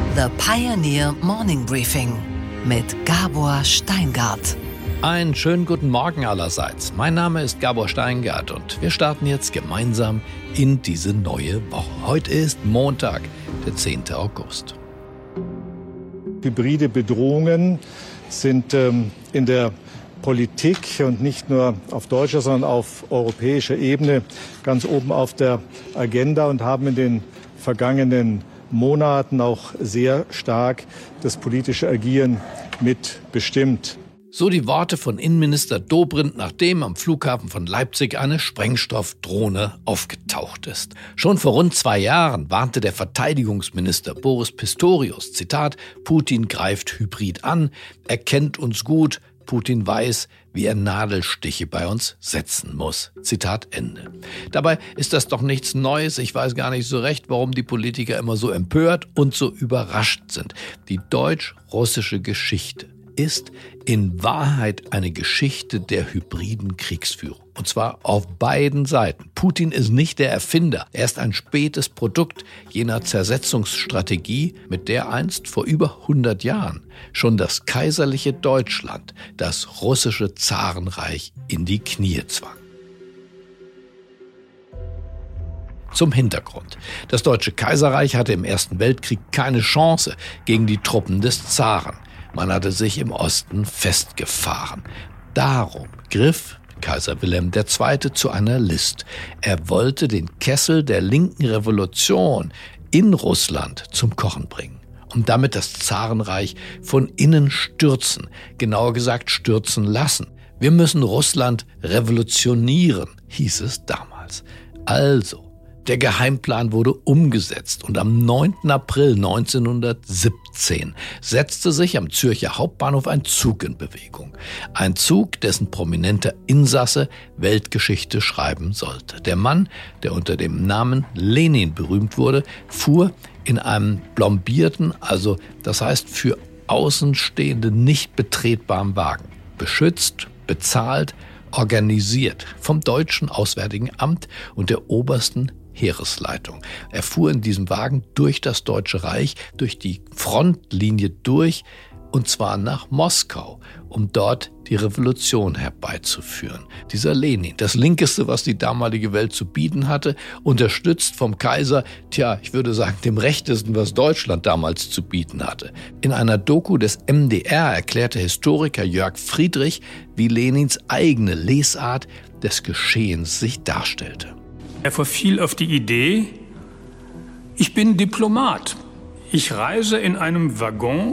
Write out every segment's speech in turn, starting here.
The Pioneer Morning Briefing mit Gabor Steingart. Einen schönen guten Morgen allerseits. Mein Name ist Gabor Steingart und wir starten jetzt gemeinsam in diese neue Woche. Heute ist Montag, der 10. August. Hybride Bedrohungen sind in der Politik und nicht nur auf deutscher, sondern auf europäischer Ebene ganz oben auf der Agenda und haben in den vergangenen Monaten auch sehr stark das politische Agieren mitbestimmt. So die Worte von Innenminister Dobrindt, nachdem am Flughafen von Leipzig eine Sprengstoffdrohne aufgetaucht ist. Schon vor rund 2 Jahren warnte der Verteidigungsminister Boris Pistorius, Zitat, Putin greift hybrid an, er kennt uns gut, Putin weiß, wie er Nadelstiche bei uns setzen muss. Zitat Ende. Dabei ist das doch nichts Neues. Ich weiß gar nicht so recht, warum die Politiker immer so empört und so überrascht sind. Die deutsch-russische Geschichte ist in Wahrheit eine Geschichte der hybriden Kriegsführung. Und zwar auf beiden Seiten. Putin ist nicht der Erfinder. Er ist ein spätes Produkt jener Zersetzungsstrategie, mit der einst vor über 100 Jahren schon das kaiserliche Deutschland das russische Zarenreich in die Knie zwang. Zum Hintergrund. Das Deutsche Kaiserreich hatte im Ersten Weltkrieg keine Chance gegen die Truppen des Zaren. Man hatte sich im Osten festgefahren. Darum griff Kaiser Wilhelm II. Zu einer List. Er wollte den Kessel der linken Revolution in Russland zum Kochen bringen und damit das Zarenreich von innen stürzen, genauer gesagt stürzen lassen. Wir müssen Russland revolutionieren, hieß es damals. Also, der Geheimplan wurde umgesetzt und am 9. April 1917 setzte sich am Zürcher Hauptbahnhof ein Zug in Bewegung. Ein Zug, dessen prominenter Insasse Weltgeschichte schreiben sollte. Der Mann, der unter dem Namen Lenin berühmt wurde, fuhr in einem plombierten, also das heißt für Außenstehende nicht betretbaren Wagen. Beschützt, bezahlt, organisiert vom Deutschen Auswärtigen Amt und der obersten Heeresleitung. Er fuhr in diesem Wagen durch das Deutsche Reich, durch die Frontlinie durch, und zwar nach Moskau, um dort die Revolution herbeizuführen. Dieser Lenin, das Linkeste, was die damalige Welt zu bieten hatte, unterstützt vom Kaiser, ich würde sagen, dem Rechtesten, was Deutschland damals zu bieten hatte. In einer Doku des MDR erklärte Historiker Jörg Friedrich, wie Lenins eigene Lesart des Geschehens sich darstellte. Er verfiel auf die Idee, ich bin Diplomat. Ich reise in einem Waggon,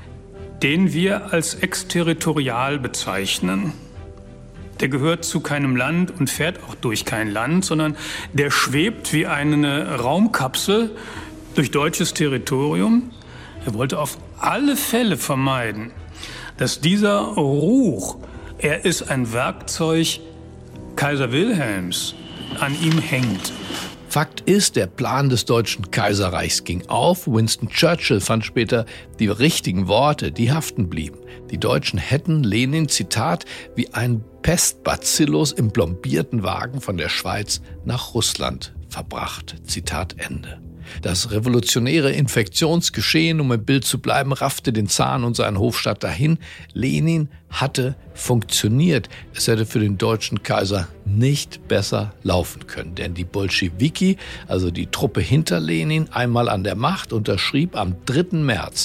den wir als exterritorial bezeichnen. Der gehört zu keinem Land und fährt auch durch kein Land, sondern der schwebt wie eine Raumkapsel durch deutsches Territorium. Er wollte auf alle Fälle vermeiden, dass dieser Ruch, er ist ein Werkzeug Kaiser Wilhelms, an ihm hängt. Fakt ist, der Plan des Deutschen Kaiserreichs ging auf. Winston Churchill fand später die richtigen Worte, die haften blieben. Die Deutschen hätten Lenin, Zitat, wie ein Pestbacillus im plombierten Wagen von der Schweiz nach Russland verbracht. Zitat Ende. Das revolutionäre Infektionsgeschehen, um im Bild zu bleiben, raffte den Zaren und seinen Hofstaat dahin. Lenin hatte funktioniert. Es hätte für den deutschen Kaiser nicht besser laufen können. Denn die Bolschewiki, also die Truppe hinter Lenin, einmal an der Macht, unterschrieb am 3. März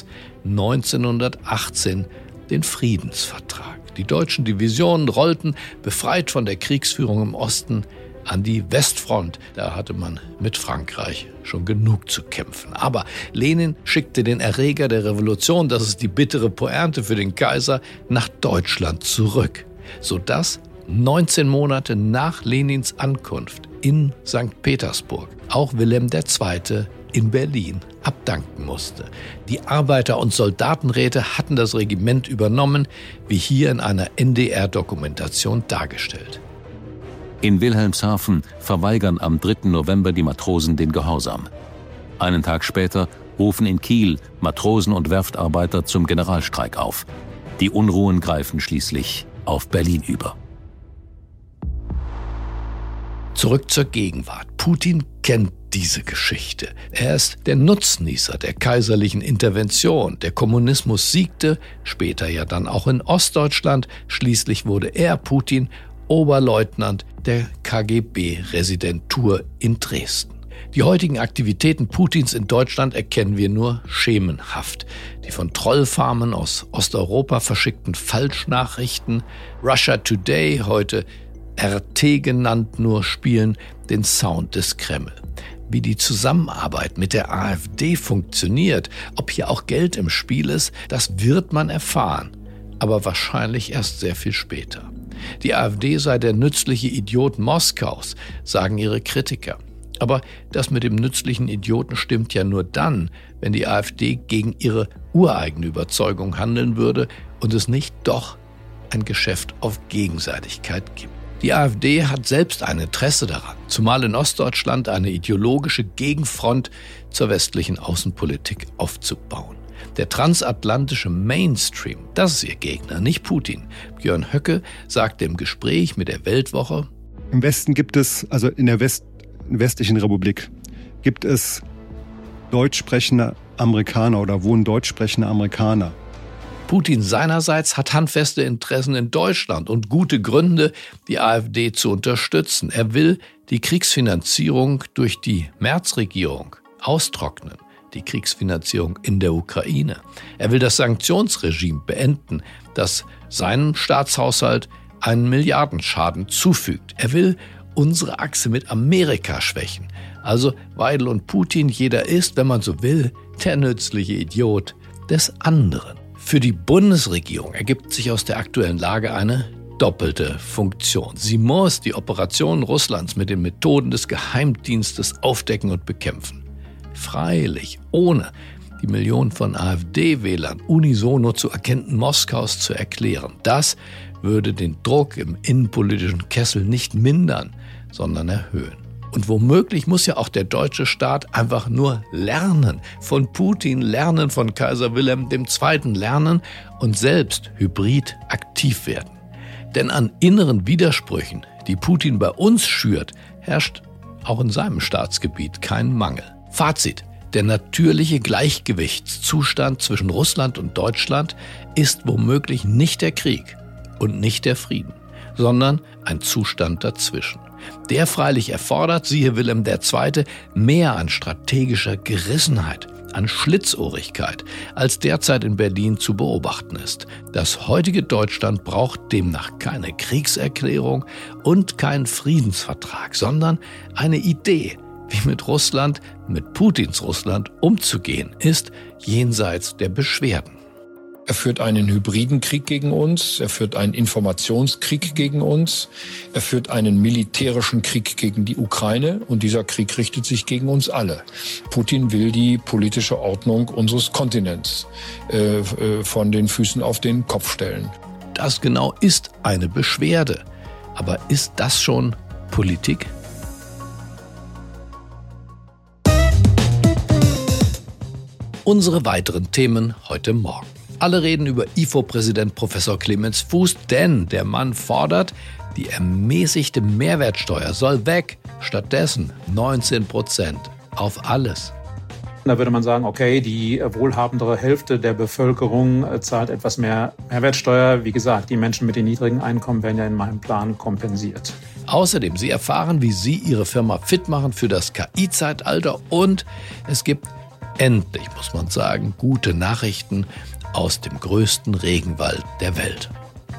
1918 den Friedensvertrag. Die deutschen Divisionen rollten, befreit von der Kriegsführung im Osten, an die Westfront. Da hatte man mit Frankreich schon genug zu kämpfen. Aber Lenin schickte den Erreger der Revolution, das ist die bittere Pointe für den Kaiser, nach Deutschland zurück, sodass 19 Monate nach Lenins Ankunft in St. Petersburg auch Wilhelm II. In Berlin abdanken musste. Die Arbeiter- und Soldatenräte hatten das Regiment übernommen, wie hier in einer NDR-Dokumentation dargestellt. In Wilhelmshaven verweigern am 3. November die Matrosen den Gehorsam. Einen Tag später rufen in Kiel Matrosen und Werftarbeiter zum Generalstreik auf. Die Unruhen greifen schließlich auf Berlin über. Zurück zur Gegenwart. Putin kennt diese Geschichte. Er ist der Nutznießer der kaiserlichen Intervention. Der Kommunismus siegte, später ja dann auch in Ostdeutschland. Schließlich wurde er, Putin, Oberleutnant der KGB-Residentur in Dresden. Die heutigen Aktivitäten Putins in Deutschland erkennen wir nur schemenhaft. Die von Trollfarmen aus Osteuropa verschickten Falschnachrichten, Russia Today, heute RT genannt, nur spielen den Sound des Kreml. Wie die Zusammenarbeit mit der AfD funktioniert, ob hier auch Geld im Spiel ist, das wird man erfahren, aber wahrscheinlich erst sehr viel später. Die AfD sei der nützliche Idiot Moskaus, sagen ihre Kritiker. Aber das mit dem nützlichen Idioten stimmt ja nur dann, wenn die AfD gegen ihre ureigene Überzeugung handeln würde und es nicht doch ein Geschäft auf Gegenseitigkeit gibt. Die AfD hat selbst ein Interesse daran, zumal in Ostdeutschland eine ideologische Gegenfront zur westlichen Außenpolitik aufzubauen. Der transatlantische Mainstream, das ist ihr Gegner, nicht Putin. Björn Höcke sagte im Gespräch mit der Weltwoche: Im Westen gibt es, also in der westlichen Republik, gibt es deutsch sprechende Amerikaner oder wohnen deutsch sprechende Amerikaner. Putin seinerseits hat handfeste Interessen in Deutschland und gute Gründe, die AfD zu unterstützen. Er will die Kriegsfinanzierung durch die Merz-Regierung austrocknen, die Kriegsfinanzierung in der Ukraine. Er will das Sanktionsregime beenden, das seinem Staatshaushalt einen Milliardenschaden zufügt. Er will unsere Achse mit Amerika schwächen. Also Weidel und Putin, jeder ist, wenn man so will, der nützliche Idiot des anderen. Für die Bundesregierung ergibt sich aus der aktuellen Lage eine doppelte Funktion. Sie muss die Operationen Russlands mit den Methoden des Geheimdienstes aufdecken und bekämpfen. Freilich, ohne die Millionen von AfD-Wählern unisono zu Agenten Moskaus zu erklären. Das würde den Druck im innenpolitischen Kessel nicht mindern, sondern erhöhen. Und womöglich muss ja auch der deutsche Staat einfach nur lernen, von Putin lernen, von Kaiser Wilhelm II. Lernen und selbst hybrid aktiv werden. Denn an inneren Widersprüchen, die Putin bei uns schürt, herrscht auch in seinem Staatsgebiet kein Mangel. Fazit: Der natürliche Gleichgewichtszustand zwischen Russland und Deutschland ist womöglich nicht der Krieg und nicht der Frieden, sondern ein Zustand dazwischen. Der freilich erfordert, siehe Wilhelm II., mehr an strategischer Gerissenheit, an Schlitzohrigkeit, als derzeit in Berlin zu beobachten ist. Das heutige Deutschland braucht demnach keine Kriegserklärung und keinen Friedensvertrag, sondern eine Idee, wie mit Russland, mit Putins Russland umzugehen ist, jenseits der Beschwerden. Er führt einen hybriden Krieg gegen uns, er führt einen Informationskrieg gegen uns, er führt einen militärischen Krieg gegen die Ukraine und dieser Krieg richtet sich gegen uns alle. Putin will die politische Ordnung unseres Kontinents von den Füßen auf den Kopf stellen. Das genau ist eine Beschwerde. Aber ist das schon Politik? Unsere weiteren Themen heute Morgen. Alle reden über IFO-Präsident Professor Clemens Fuß, denn der Mann fordert, die ermäßigte Mehrwertsteuer soll weg, stattdessen 19% auf alles. Da würde man sagen, okay, die wohlhabendere Hälfte der Bevölkerung zahlt etwas mehr Mehrwertsteuer. Wie gesagt, die Menschen mit den niedrigen Einkommen werden ja in meinem Plan kompensiert. Außerdem, Sie erfahren, wie Sie Ihre Firma fit machen für das KI-Zeitalter und es gibt endlich, muss man sagen, gute Nachrichten aus dem größten Regenwald der Welt.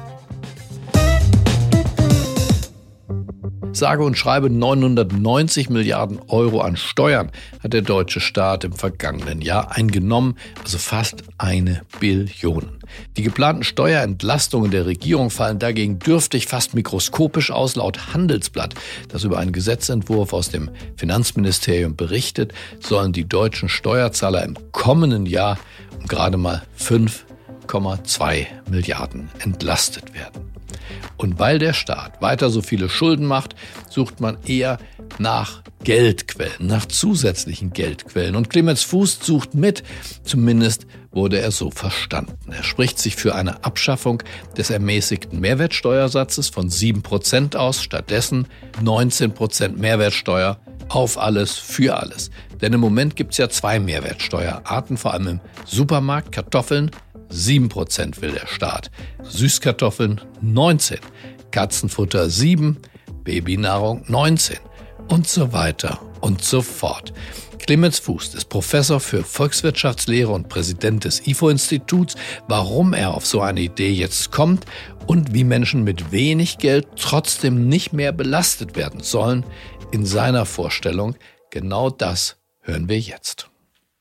Sage und schreibe 990 Milliarden Euro an Steuern hat der deutsche Staat im vergangenen Jahr eingenommen, also fast 1 Billion. Die geplanten Steuerentlastungen der Regierung fallen dagegen dürftig, fast mikroskopisch aus. Laut Handelsblatt, das über einen Gesetzentwurf aus dem Finanzministerium berichtet, sollen die deutschen Steuerzahler im kommenden Jahr um gerade mal 5,2 Milliarden entlastet werden. Und weil der Staat weiter so viele Schulden macht, sucht man eher nach Geldquellen, nach zusätzlichen Geldquellen. Und Clemens Fuß sucht mit, zumindest wurde er so verstanden. Er spricht sich für eine Abschaffung des ermäßigten Mehrwertsteuersatzes von 7% aus, stattdessen 19% Mehrwertsteuer Auf alles, für alles. Denn im Moment gibt es ja 2 Mehrwertsteuerarten, vor allem im Supermarkt. Kartoffeln 7% will der Staat, Süßkartoffeln 19%, Katzenfutter 7%, Babynahrung 19% und so weiter und so fort. Clemens Fuß ist Professor für Volkswirtschaftslehre und Präsident des IFO-Instituts. Warum er auf so eine Idee jetzt kommt und wie Menschen mit wenig Geld trotzdem nicht mehr belastet werden sollen, in seiner Vorstellung, genau das hören wir jetzt.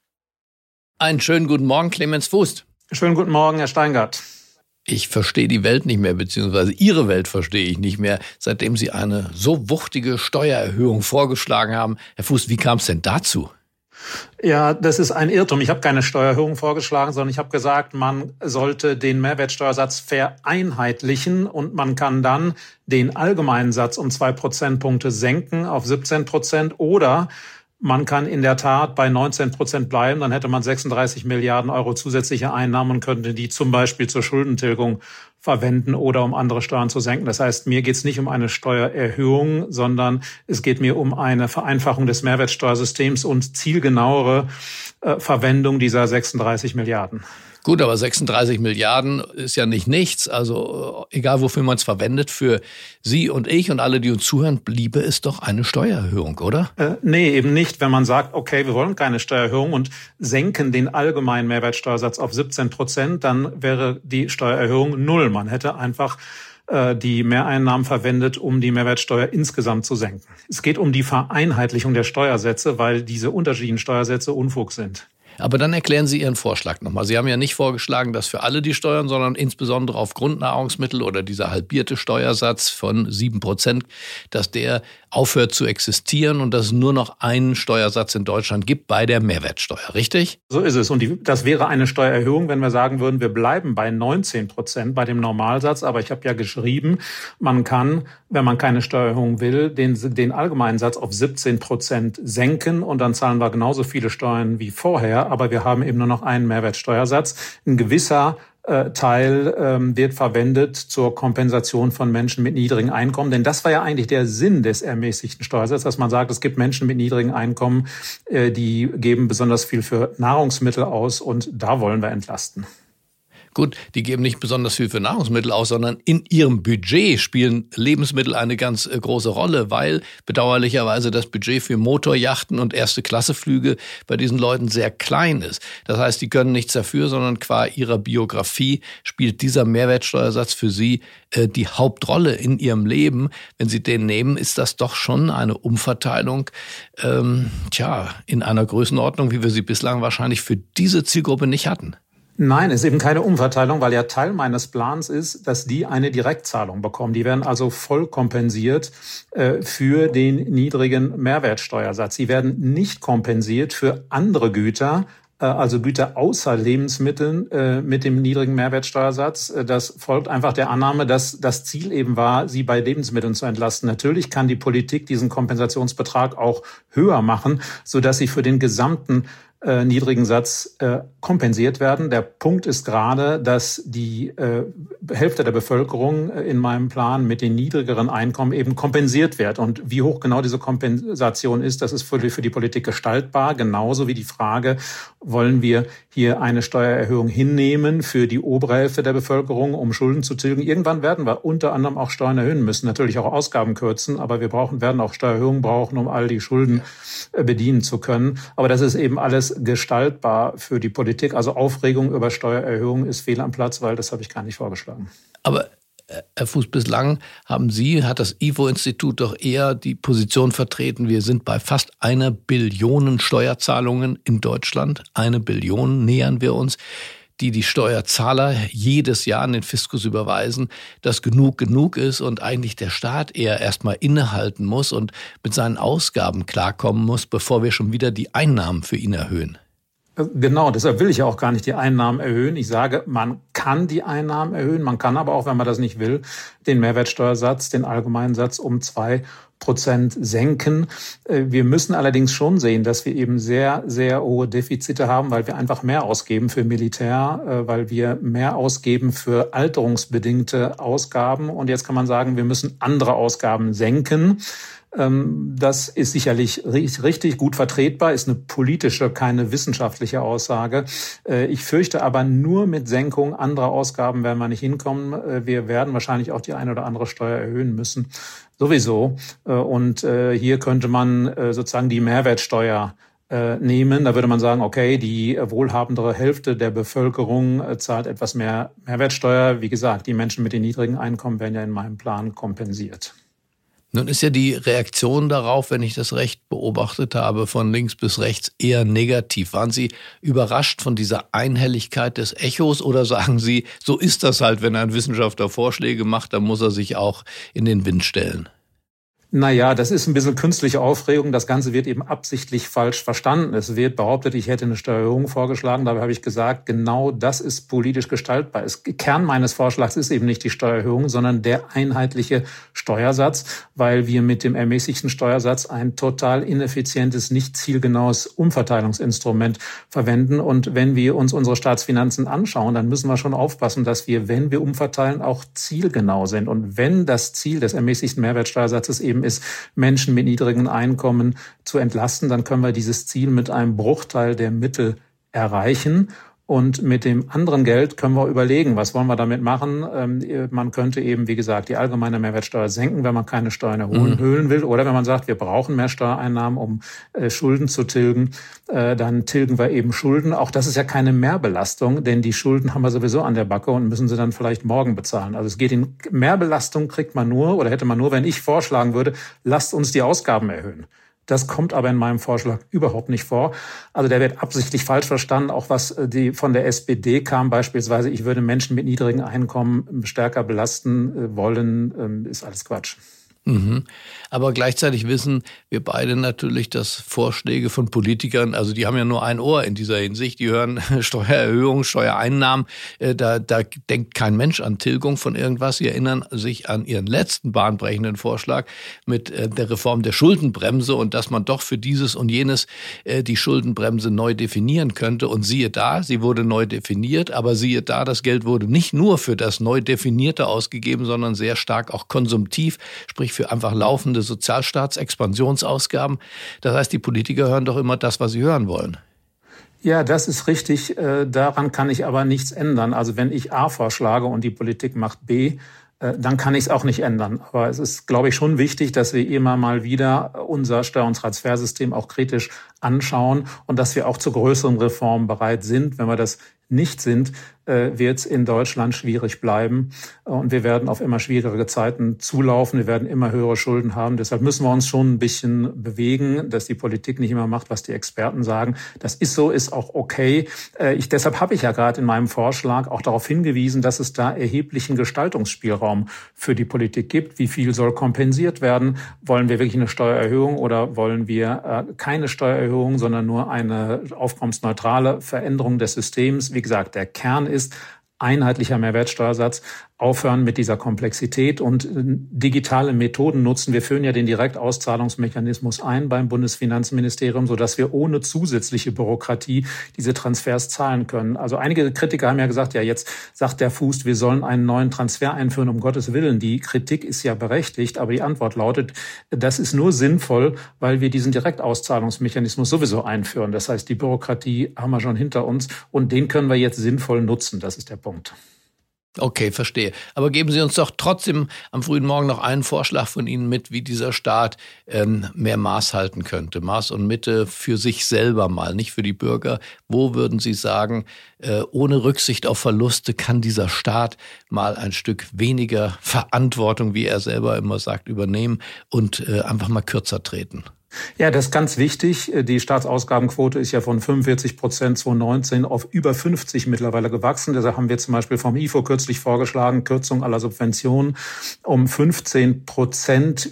Einen schönen guten Morgen, Clemens Fuß. Schönen guten Morgen, Herr Steingart. Ich verstehe die Welt nicht mehr, beziehungsweise Ihre Welt verstehe ich nicht mehr, seitdem Sie eine so wuchtige Steuererhöhung vorgeschlagen haben. Herr Fuß, wie kam es denn dazu? Ja, das ist ein Irrtum. Ich habe keine Steuererhöhung vorgeschlagen, sondern ich habe gesagt, man sollte den Mehrwertsteuersatz vereinheitlichen und man kann dann den allgemeinen Satz um 2 Prozentpunkte senken auf 17% oder man kann in der Tat bei 19% bleiben, dann hätte man 36 Milliarden Euro zusätzliche Einnahmen und könnte die zum Beispiel zur Schuldentilgung verwenden oder um andere Steuern zu senken. Das heißt, mir geht es nicht um eine Steuererhöhung, sondern es geht mir um eine Vereinfachung des Mehrwertsteuersystems und zielgenauere Verwendung dieser 36 Milliarden. Gut, aber 36 Milliarden ist ja nicht nichts. Also egal, wofür man es verwendet, für Sie und ich und alle, die uns zuhören, bliebe es doch eine Steuererhöhung, oder? Nee, eben nicht. Wenn man sagt, okay, wir wollen keine Steuererhöhung und senken den allgemeinen Mehrwertsteuersatz auf 17%, dann wäre die Steuererhöhung 0. Man hätte einfach die Mehreinnahmen verwendet, um die Mehrwertsteuer insgesamt zu senken. Es geht um die Vereinheitlichung der Steuersätze, weil diese unterschiedlichen Steuersätze Unfug sind. Aber dann erklären Sie Ihren Vorschlag nochmal. Sie haben ja nicht vorgeschlagen, dass für alle die Steuern, sondern insbesondere auf Grundnahrungsmittel oder dieser halbierte Steuersatz von 7%, dass der aufhört zu existieren und dass es nur noch einen Steuersatz in Deutschland gibt bei der Mehrwertsteuer, richtig? So ist es. Und das wäre eine Steuererhöhung, wenn wir sagen würden, wir bleiben bei 19% bei dem Normalsatz. Aber ich habe ja geschrieben, man kann, wenn man keine Steuererhöhung will, den allgemeinen Satz auf 17% senken und dann zahlen wir genauso viele Steuern wie vorher. Aber wir haben eben nur noch einen Mehrwertsteuersatz. Ein gewisser Teil wird verwendet zur Kompensation von Menschen mit niedrigen Einkommen. Denn das war ja eigentlich der Sinn des ermäßigten Steuersatzes, dass man sagt, es gibt Menschen mit niedrigen Einkommen, die geben besonders viel für Nahrungsmittel aus und da wollen wir entlasten. Gut, die geben nicht besonders viel für Nahrungsmittel aus, sondern in ihrem Budget spielen Lebensmittel eine ganz große Rolle, weil bedauerlicherweise das Budget für Motorjachten und Erste-Klasse-Flüge bei diesen Leuten sehr klein ist. Das heißt, die können nichts dafür, sondern qua ihrer Biografie spielt dieser Mehrwertsteuersatz für sie die Hauptrolle in ihrem Leben. Wenn sie den nehmen, ist das doch schon eine Umverteilung, in einer Größenordnung, wie wir sie bislang wahrscheinlich für diese Zielgruppe nicht hatten. Nein, es ist eben keine Umverteilung, weil ja Teil meines Plans ist, dass die eine Direktzahlung bekommen. Die werden also voll kompensiert für den niedrigen Mehrwertsteuersatz. Sie werden nicht kompensiert für andere Güter, also Güter außer Lebensmitteln mit dem niedrigen Mehrwertsteuersatz. Das folgt einfach der Annahme, dass das Ziel eben war, sie bei Lebensmitteln zu entlasten. Natürlich kann die Politik diesen Kompensationsbetrag auch höher machen, sodass sie für den gesamten niedrigen Satz kompensiert werden. Der Punkt ist gerade, dass die Hälfte der Bevölkerung in meinem Plan mit den niedrigeren Einkommen eben kompensiert wird. Und wie hoch genau diese Kompensation ist, das ist für die Politik gestaltbar. Genauso wie die Frage, wollen wir hier eine Steuererhöhung hinnehmen für die obere Hälfte der Bevölkerung, um Schulden zu tilgen. Irgendwann werden wir unter anderem auch Steuern erhöhen müssen, natürlich auch Ausgaben kürzen, aber wir werden auch Steuererhöhungen brauchen, um all die Schulden bedienen zu können. Aber das ist eben alles gestaltbar für die Politik. Also Aufregung über Steuererhöhungen ist fehl am Platz, weil das habe ich gar nicht vorgeschlagen. Aber Herr Fuß, bislang hat das IFO-Institut doch eher die Position vertreten, wir sind bei fast 1 Billion Steuerzahlungen in Deutschland. 1 Billion nähern wir uns, die Steuerzahler jedes Jahr an den Fiskus überweisen, dass genug ist und eigentlich der Staat eher erstmal innehalten muss und mit seinen Ausgaben klarkommen muss, bevor wir schon wieder die Einnahmen für ihn erhöhen. Genau, deshalb will ich ja auch gar nicht die Einnahmen erhöhen. Ich sage, man kann die Einnahmen erhöhen, man kann aber auch, wenn man das nicht will, den Mehrwertsteuersatz, den allgemeinen Satz um 2% senken. Wir müssen allerdings schon sehen, dass wir eben sehr, sehr hohe Defizite haben, weil wir einfach mehr ausgeben für Militär, weil wir mehr ausgeben für alterungsbedingte Ausgaben. Und jetzt kann man sagen, wir müssen andere Ausgaben senken. Das ist sicherlich richtig gut vertretbar, ist eine politische, keine wissenschaftliche Aussage. Ich fürchte aber, nur mit Senkung anderer Ausgaben werden wir nicht hinkommen. Wir werden wahrscheinlich auch die eine oder andere Steuer erhöhen müssen. Sowieso. Und hier könnte man sozusagen die Mehrwertsteuer nehmen. Da würde man sagen, okay, die wohlhabendere Hälfte der Bevölkerung zahlt etwas mehr Mehrwertsteuer. Wie gesagt, die Menschen mit den niedrigen Einkommen werden ja in meinem Plan kompensiert. Nun ist ja die Reaktion darauf, wenn ich das recht beobachtet habe, von links bis rechts eher negativ. Waren Sie überrascht von dieser Einhelligkeit des Echos oder sagen Sie, so ist das halt, wenn ein Wissenschaftler Vorschläge macht, dann muss er sich auch in den Wind stellen? Naja, das ist ein bisschen künstliche Aufregung. Das Ganze wird eben absichtlich falsch verstanden. Es wird behauptet, ich hätte eine Steuererhöhung vorgeschlagen. Dabei habe ich gesagt, genau das ist politisch gestaltbar. Kern meines Vorschlags ist eben nicht die Steuererhöhung, sondern der einheitliche Steuersatz, weil wir mit dem ermäßigten Steuersatz ein total ineffizientes, nicht zielgenaues Umverteilungsinstrument verwenden. Und wenn wir uns unsere Staatsfinanzen anschauen, dann müssen wir schon aufpassen, dass wir, wenn wir umverteilen, auch zielgenau sind. Und wenn das Ziel des ermäßigten Mehrwertsteuersatzes eben ist, Menschen mit niedrigen Einkommen zu entlasten, dann können wir dieses Ziel mit einem Bruchteil der Mittel erreichen. Und mit dem anderen Geld können wir überlegen, was wollen wir damit machen. Man könnte eben, wie gesagt, die allgemeine Mehrwertsteuer senken, wenn man keine Steuern erhöhen will. Oder wenn man sagt, wir brauchen mehr Steuereinnahmen, um Schulden zu tilgen, dann tilgen wir eben Schulden. Auch das ist ja keine Mehrbelastung, denn die Schulden haben wir sowieso an der Backe und müssen sie dann vielleicht morgen bezahlen. Also es geht in Mehrbelastung kriegt man nur oder hätte man nur, wenn ich vorschlagen würde, lasst uns die Ausgaben erhöhen. Das kommt aber in meinem Vorschlag überhaupt nicht vor. Also der wird absichtlich falsch verstanden. Auch was von der SPD kam beispielsweise, ich würde Menschen mit niedrigen Einkommen stärker belasten wollen, ist alles Quatsch. Aber gleichzeitig wissen wir beide natürlich, dass Vorschläge von Politikern, also die haben ja nur ein Ohr in dieser Hinsicht, die hören Steuererhöhung, Steuereinnahmen, da denkt kein Mensch an Tilgung von irgendwas. Sie erinnern sich an ihren letzten bahnbrechenden Vorschlag mit der Reform der Schuldenbremse und dass man doch für dieses und jenes die Schuldenbremse neu definieren könnte. Und siehe da, sie wurde neu definiert, aber siehe da, das Geld wurde nicht nur für das neu Definierte ausgegeben, sondern sehr stark auch konsumtiv, sprich für einfach laufende Sozialstaatsexpansionsausgaben. Das heißt, die Politiker hören doch immer das, was sie hören wollen. Ja, das ist richtig. Daran kann ich aber nichts ändern. Also wenn ich A vorschlage und die Politik macht B, dann kann ich es auch nicht ändern. Aber es ist, glaube ich, schon wichtig, dass wir immer mal wieder unser Steuer- und Transfersystem auch kritisch anschauen und dass wir auch zu größeren Reformen bereit sind. Wenn wir das nicht sind, wird es in Deutschland schwierig bleiben. Und wir werden auf immer schwierigere Zeiten zulaufen. Wir werden immer höhere Schulden haben. Deshalb müssen wir uns schon ein bisschen bewegen, dass die Politik nicht immer macht, was die Experten sagen. Das ist so, ist auch okay. Deshalb habe ich ja gerade in meinem Vorschlag auch darauf hingewiesen, dass es da erheblichen Gestaltungsspielraum für die Politik gibt. Wie viel soll kompensiert werden? Wollen wir wirklich eine Steuererhöhung oder wollen wir keine Steuererhöhung, sondern nur eine aufkommensneutrale Veränderung des Systems? Wie gesagt, der Kern ist einheitlicher Mehrwertsteuersatz, aufhören mit dieser Komplexität und digitale Methoden nutzen. Wir führen ja den Direktauszahlungsmechanismus ein beim Bundesfinanzministerium, sodass wir ohne zusätzliche Bürokratie diese Transfers zahlen können. Also einige Kritiker haben ja gesagt, ja, jetzt sagt der Fuß, wir sollen einen neuen Transfer einführen, um Gottes Willen. Die Kritik ist ja berechtigt, aber die Antwort lautet, das ist nur sinnvoll, weil wir diesen Direktauszahlungsmechanismus sowieso einführen. Das heißt, die Bürokratie haben wir schon hinter uns und den können wir jetzt sinnvoll nutzen. Das ist der Punkt. Okay, verstehe. Aber geben Sie uns doch trotzdem am frühen Morgen noch einen Vorschlag von Ihnen mit, wie dieser Staat mehr Maß halten könnte. Maß und Mitte für sich selber mal, nicht für die Bürger. Wo würden Sie sagen, ohne Rücksicht auf Verluste kann dieser Staat mal ein Stück weniger Verantwortung, wie er selber immer sagt, übernehmen und einfach mal kürzer treten? Ja, das ist ganz wichtig. Die Staatsausgabenquote ist ja von 45% 2019 auf über 50 mittlerweile gewachsen. Deshalb haben wir zum Beispiel vom IFO kürzlich vorgeschlagen, Kürzung aller Subventionen um 15%,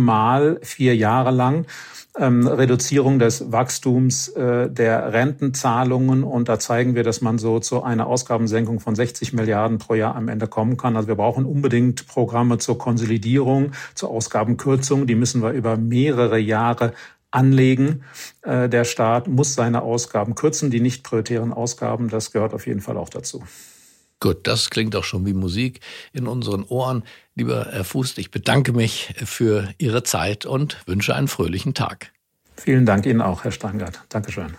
4 Jahre lang. Reduzierung des Wachstums der Rentenzahlungen. Und da zeigen wir, dass man so zu einer Ausgabensenkung von 60 Milliarden pro Jahr am Ende kommen kann. Also wir brauchen unbedingt Programme zur Konsolidierung, zur Ausgabenkürzung. Die müssen wir über mehrere Jahre anlegen. Der Staat muss seine Ausgaben kürzen, die nicht prioritären Ausgaben. Das gehört auf jeden Fall auch dazu. Gut, das klingt auch schon wie Musik in unseren Ohren. Lieber Herr Fuß, ich bedanke mich für Ihre Zeit und wünsche einen fröhlichen Tag. Vielen Dank Ihnen auch, Herr Steingart. Dankeschön.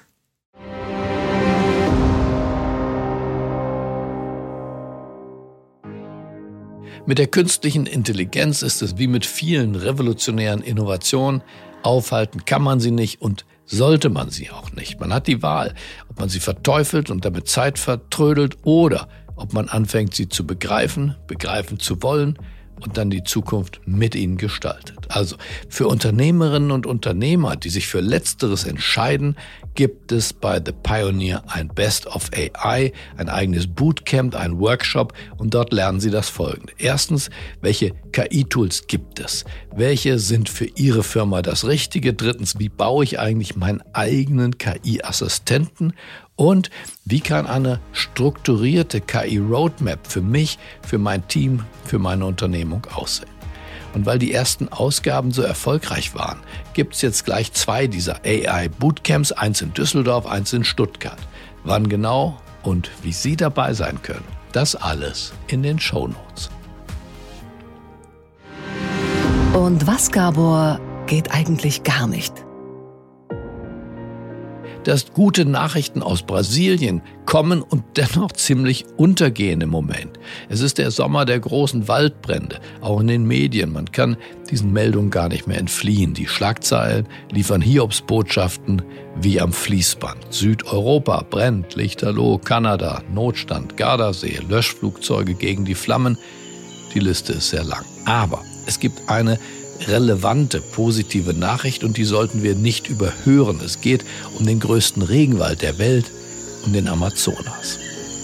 Mit der künstlichen Intelligenz ist es wie mit vielen revolutionären Innovationen. Aufhalten kann man sie nicht und sollte man sie auch nicht. Man hat die Wahl, ob man sie verteufelt und damit Zeit vertrödelt oder ob man anfängt, sie zu begreifen zu wollen und dann die Zukunft mit ihnen gestaltet. Also für Unternehmerinnen und Unternehmer, die sich für Letzteres entscheiden, gibt es bei The Pioneer ein Best of AI, ein eigenes Bootcamp, ein Workshop und dort lernen Sie das Folgende. Erstens, welche KI-Tools gibt es? Welche sind für Ihre Firma das Richtige? Drittens, wie baue ich eigentlich meinen eigenen KI-Assistenten? Und wie kann eine strukturierte KI-Roadmap für mich, für mein Team, für meine Unternehmung aussehen? Und weil die ersten Ausgaben so erfolgreich waren, gibt es jetzt gleich 2 dieser AI-Bootcamps, eins in Düsseldorf, eins in Stuttgart. Wann genau und wie Sie dabei sein können, das alles in den Shownotes. Und was, Gabor, geht eigentlich gar nicht? Dass gute Nachrichten aus Brasilien kommen und dennoch ziemlich untergehen im Moment. Es ist der Sommer der großen Waldbrände, auch in den Medien. Man kann diesen Meldungen gar nicht mehr entfliehen. Die Schlagzeilen liefern Hiobsbotschaften wie am Fließband. Südeuropa brennt, Lichterloh, Kanada, Notstand, Gardasee, Löschflugzeuge gegen die Flammen. Die Liste ist sehr lang. Aber es gibt eine relevante, positive Nachricht und die sollten wir nicht überhören. Es geht um den größten Regenwald der Welt, um den Amazonas.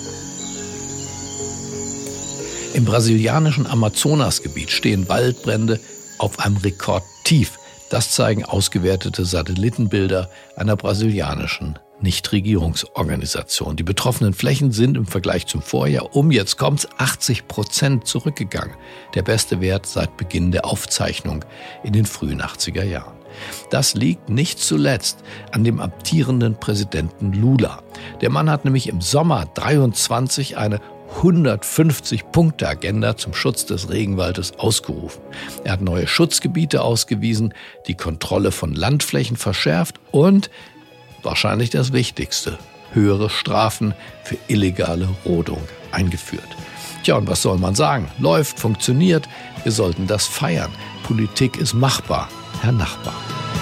Im brasilianischen Amazonasgebiet stehen Waldbrände auf einem Rekordtief. Das zeigen ausgewertete Satellitenbilder einer brasilianischen Nichtregierungsorganisation. Die betroffenen Flächen sind im Vergleich zum Vorjahr jetzt kommt's, 80% zurückgegangen. Der beste Wert seit Beginn der Aufzeichnung in den frühen 80er Jahren. Das liegt nicht zuletzt an dem amtierenden Präsidenten Lula. Der Mann hat nämlich im Sommer 23 eine 150-Punkte-Agenda zum Schutz des Regenwaldes ausgerufen. Er hat neue Schutzgebiete ausgewiesen, die Kontrolle von Landflächen verschärft und wahrscheinlich das Wichtigste, höhere Strafen für illegale Rodung eingeführt. Tja, und was soll man sagen? Läuft, funktioniert. Wir sollten das feiern. Politik ist machbar, Herr Nachbar.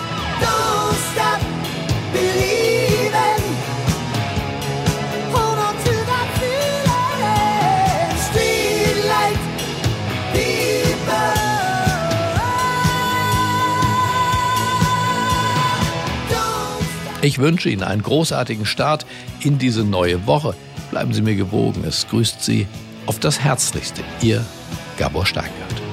Ich wünsche Ihnen einen großartigen Start in diese neue Woche. Bleiben Sie mir gewogen. Es grüßt Sie auf das Herzlichste. Ihr Gabor Steingart.